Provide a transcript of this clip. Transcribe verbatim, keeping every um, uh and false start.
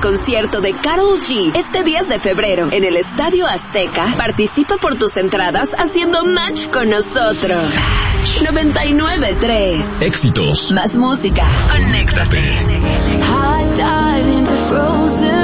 concierto de Karol G este diez de febrero en el Estadio Azteca, participa por tus entradas haciendo match con nosotros. noventa y nueve punto tres. Éxitos. Más música. Conéctate. I dive into frozen